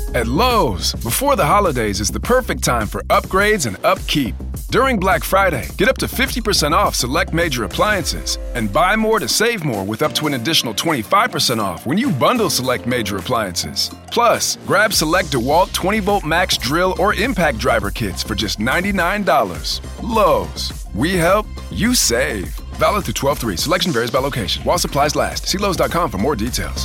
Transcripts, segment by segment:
At Lowe's, before the holidays is the perfect time for upgrades and upkeep. During Black Friday, get up to 50% off select major appliances and buy more to save more with up to an additional 25% off when you bundle select major appliances. Plus, grab select DeWalt 20-volt max drill or impact driver kits for just $99. Lowe's. We help, you save. Valid through 12/3. Selection varies by location. While supplies last. See Lowe's.com for more details.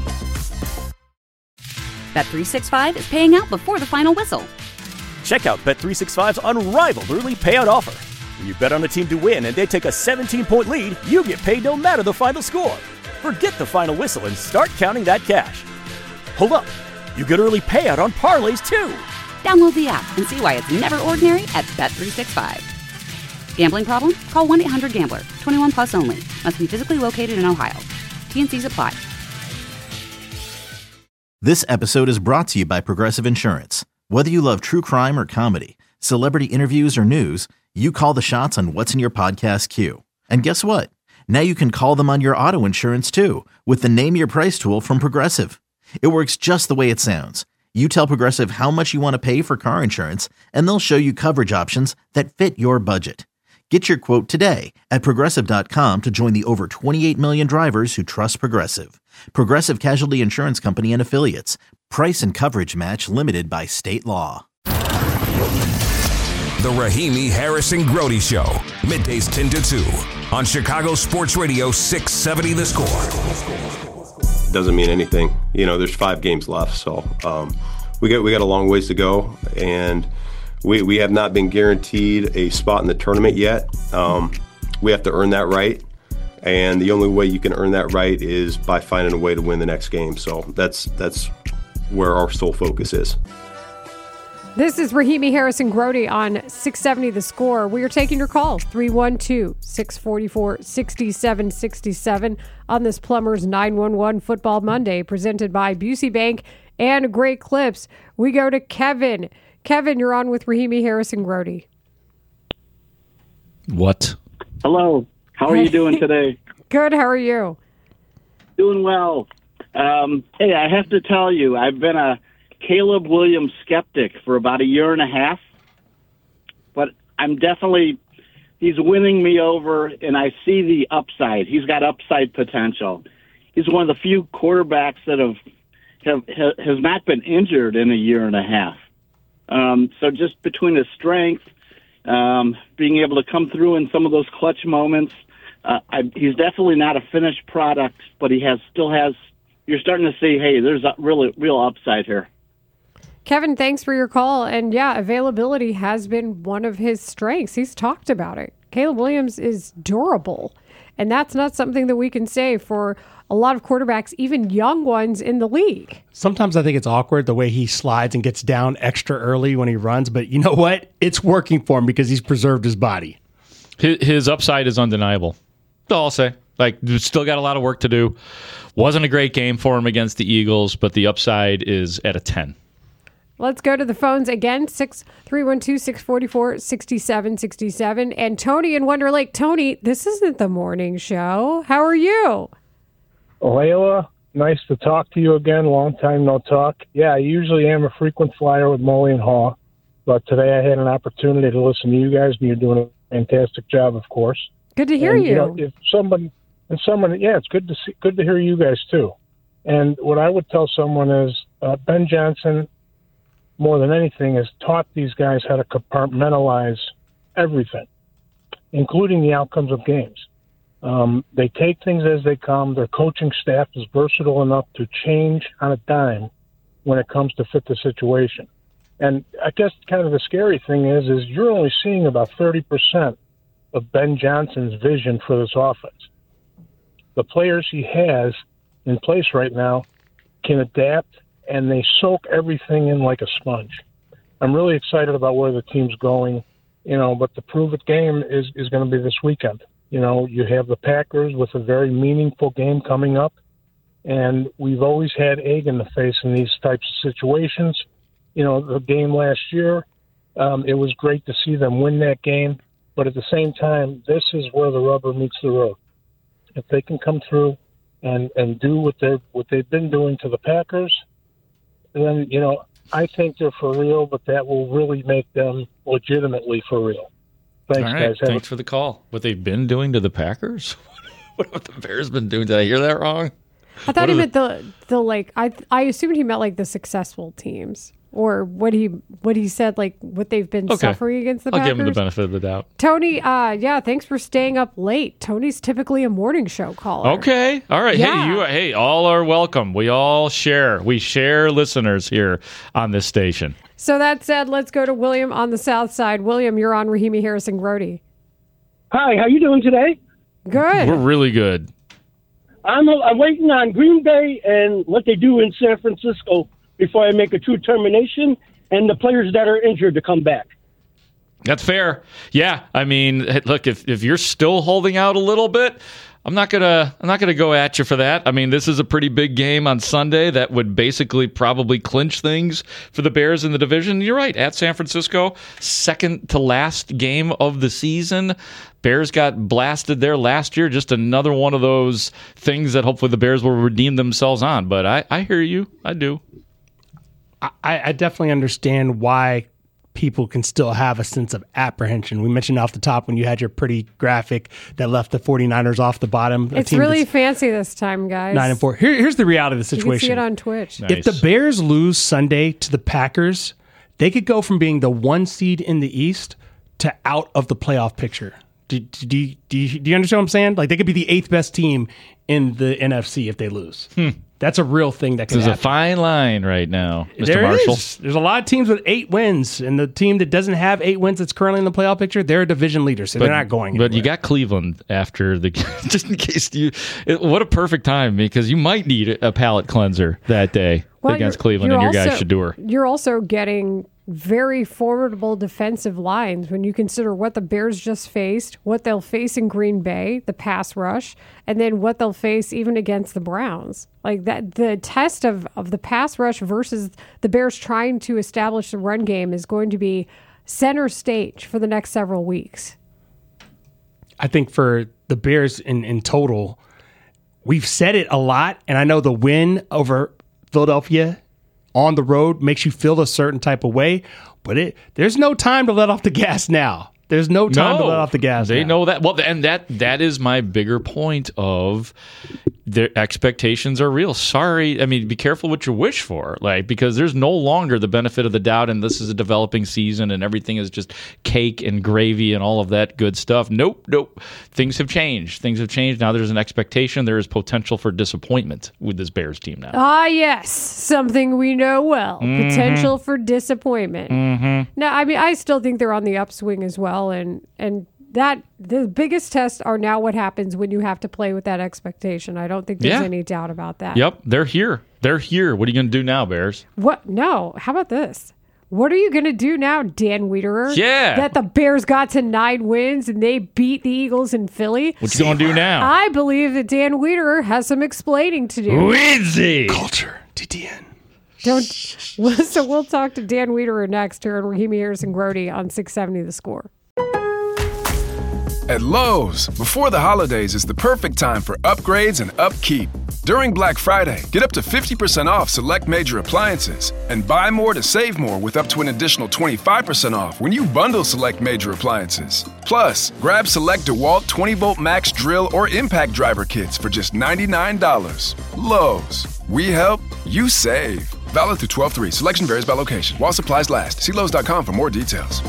Bet365 is paying out before the final whistle. Check out Bet365's unrivaled early payout offer. When you bet on a team to win and they take a 17-point lead, you get paid no matter the final score. Forget the final whistle and start counting that cash. Hold up. You get early payout on parlays, too. Download the app and see why it's never ordinary at Bet365. Gambling problem? Call 1-800-GAMBLER. 21 plus only. Must be physically located in Ohio. T&Cs apply. This episode is brought to you by Progressive Insurance. Whether you love true crime or comedy, celebrity interviews or news, you call the shots on what's in your podcast queue. And guess what? Now you can call them on your auto insurance too with the Name Your Price tool from Progressive. It works just the way it sounds. You tell Progressive how much you want to pay for car insurance, and they'll show you coverage options that fit your budget. Get your quote today at Progressive.com to join the over 28 million drivers who trust Progressive. Progressive Casualty Insurance Company and Affiliates. Price and coverage match limited by state law. The Rahimi Harrison Grody Show. Middays 10 to 2 on Chicago Sports Radio 670 The Score. Doesn't mean anything. You know, there's 5 games left, so we got a long ways to go, and we have not been guaranteed a spot in the tournament yet. We have to earn that right, and the only way you can earn that right is by finding a way to win the next game. So that's where our sole focus is. This is Rahimi Harrison Grody on 670 The Score. We are taking your calls, 312-644-6767 on this Plumbers 911 Football Monday, presented by Busey Bank and Great Clips. We go to Kevin. Kevin, you're on with Rahimi Harrison Grody. What? Hello. How are you doing today? Good. How are you? Doing well. Hey, I have to tell you, I've been a Caleb Williams skeptic for about a year and a half, but he's winning me over, and I see the upside. He's got upside potential. He's one of the few quarterbacks that has not been injured in a year and a half. So just between his strength, being able to come through in some of those clutch moments, he's definitely not a finished product, but he still has. You're starting to see, hey, there's a real upside here. Kevin, thanks for your call. And yeah, availability has been one of his strengths. He's talked about it. Caleb Williams is durable, and that's not something that we can say for a lot of quarterbacks, even young ones in the league. Sometimes I think it's awkward the way he slides and gets down extra early when he runs, but you know what? It's working for him because he's preserved his body. His upside is undeniable. That's all I'll say. Still got a lot of work to do. Wasn't a great game for him against the Eagles, but the upside is at a 10. Let's go to the phones again, 312-644-6767. And Tony in Wonder Lake. Tony, this isn't the morning show. How are you? Layla, nice to talk to you again. Long time no talk. Yeah, I usually am a frequent flyer with Molly and Haw, but today I had an opportunity to listen to you guys, and you're doing a fantastic job, of course. Good to hear you. You know, if someone, yeah, it's good to hear you guys too. And what I would tell someone is Ben Johnson, more than anything, has taught these guys how to compartmentalize everything, including the outcomes of games. They take things as they come. Their coaching staff is versatile enough to change on a dime when it comes to fit the situation. And I guess kind of the scary thing is you're only seeing about 30% of Ben Johnson's vision for this offense. The players he has in place right now can adapt, and they soak everything in like a sponge. I'm really excited about where the team's going, but the prove-it game is going to be this weekend. You have the Packers with a very meaningful game coming up, and we've always had egg in the face in these types of situations. The game last year, it was great to see them win that game, but at the same time, this is where the rubber meets the road. If they can come through and do what they've been doing to the Packers, then, I think they're for real, but that will really make them legitimately for real. Thanks, All right. guys. Thanks for the call. What they've been doing to the Packers? What have the Bears been doing? Did I hear that wrong? I thought he meant the like. I assumed he meant like the successful teams, or what he said, like what they've been suffering against the Packers. I'll give him the benefit of the doubt. Tony, yeah, thanks for staying up late. Tony's typically a morning show caller. Okay, all right. Yeah. Hey, all are welcome. We all share. We share listeners here on this station. So that said, let's go to William on the South Side. William, you're on Rahimi Harrison Grody. Hi, how you doing today? Good. We're really good. I'm waiting on Green Bay and what they do in San Francisco before I make a true termination, and the players that are injured to come back. That's fair. Yeah, I mean, look, if you're still holding out a little bit, I'm not gonna go at you for that. I mean, this is a pretty big game on Sunday that would basically probably clinch things for the Bears in the division. You're right, at San Francisco, second to last game of the season. Bears got blasted there last year. Just another one of those things that hopefully the Bears will redeem themselves on. But I hear you. I do. I definitely understand why people can still have a sense of apprehension. We mentioned off the top when you had your pretty graphic that left the 49ers off the bottom. It's really fancy this time, guys. 9-4. Here's the reality of the situation. You can see it on Twitch. Nice. If the Bears lose Sunday to the Packers, they could go from being the 1 seed in the East to out of the playoff picture. Do you understand what I'm saying? Like, they could be the 8th best team in the NFC if they lose. That's a real thing that can happen. There's a fine line right now, Mr. There Marshall. is. There's a lot of teams with 8 wins, and the team that doesn't have 8 wins that's currently in the playoff picture, they're a division leader, so they're not going anywhere. But you got Cleveland after the just in case what a perfect time, because you might need a palate cleanser that day against Cleveland, and your guy Shador. You're also getting very formidable defensive lines when you consider what the Bears just faced, what they'll face in Green Bay, the pass rush, and then what they'll face even against the Browns. Like that, the test of the pass rush versus the Bears trying to establish the run game is going to be center stage for the next several weeks. I think for the Bears in total, we've said it a lot, and I know the win over Philadelphia on the road makes you feel a certain type of way, but there's no time to let off the gas now. There's no time to let off the gas. They know that. Well, and that is my bigger point of their expectations are real. Sorry. I mean, be careful what you wish for, because there's no longer the benefit of the doubt, and this is a developing season, and everything is just cake and gravy and all of that good stuff. Nope. Things have changed. Now there's an expectation. There is potential for disappointment with this Bears team now. Ah, yes. Something we know well. Potential for disappointment. Now, I mean, I still think they're on the upswing as well, and that the biggest tests are now what happens when you have to play with that expectation. I don't think there's any doubt about that. Yep, they're here. What are you going to do now, Bears? What? No. How about this? What are you going to do now, Dan Wiederer? Yeah. That the Bears got to 9 wins and they beat the Eagles in Philly? What you going to do now? I believe that Dan Wiederer has some explaining to do. Wizzy. Culture, DTN. So we'll talk to Dan Wiederer next here on Rahimi Harrison Grody on 670 The Score. At Lowe's, before the holidays is the perfect time for upgrades and upkeep. During Black Friday, get up to 50% off select major appliances and buy more to save more with up to an additional 25% off when you bundle select major appliances. Plus, grab select DeWalt 20-volt max drill or impact driver kits for just $99. Lowe's, we help, you save. Valid through 12/3. Selection varies by location. While supplies last. See Lowe's.com for more details.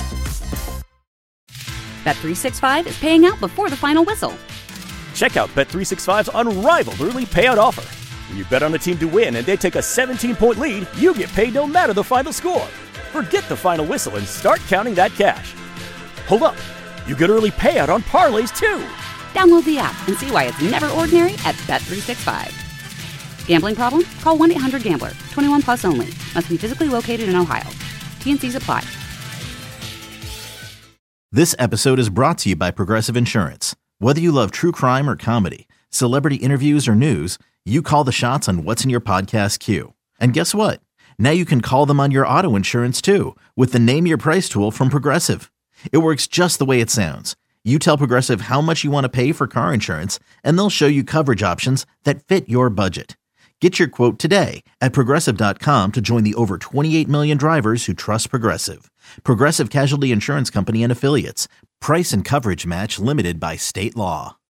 Bet365 is paying out before the final whistle. Check out Bet365's unrivaled early payout offer. When you bet on a team to win and they take a 17-point lead, you get paid no matter the final score. Forget the final whistle and start counting that cash. Hold up. You get early payout on parlays, too. Download the app and see why it's never ordinary at Bet365. Gambling problem? Call 1-800-GAMBLER. 21 plus only. Must be physically located in Ohio. T&Cs apply. This episode is brought to you by Progressive Insurance. Whether you love true crime or comedy, celebrity interviews or news, you call the shots on what's in your podcast queue. And guess what? Now you can call them on your auto insurance too with the Name Your Price tool from Progressive. It works just the way it sounds. You tell Progressive how much you want to pay for car insurance, and they'll show you coverage options that fit your budget. Get your quote today at Progressive.com to join the over 28 million drivers who trust Progressive. Progressive Casualty Insurance Company and Affiliates. Price and coverage match limited by state law.